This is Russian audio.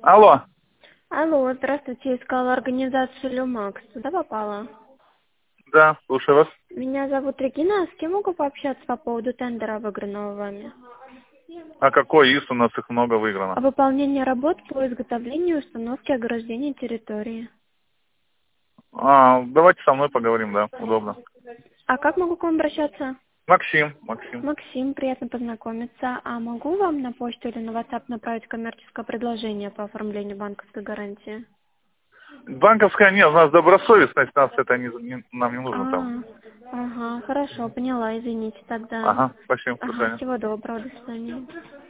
Алло. Алло, здравствуйте, искала организацию Люмакс. Туда попала? Да, слушаю вас. Меня зовут Регина, с кем могу пообщаться по поводу тендера, выигранного вами? А какой ИС? У нас их много выиграно. О выполнении работ по изготовлению и установке ограждения территории. Давайте со мной поговорим, да, удобно. А как могу к вам обращаться? Максим. Максим, приятно познакомиться. А могу вам на почту или на WhatsApp направить коммерческое предложение по оформлению банковской гарантии? Банковская нет, у нас добросовестность, нам не нужно там. Ага, хорошо, поняла, извините тогда. Ага, спасибо, до Ага, свидания. всего доброго, до свидания.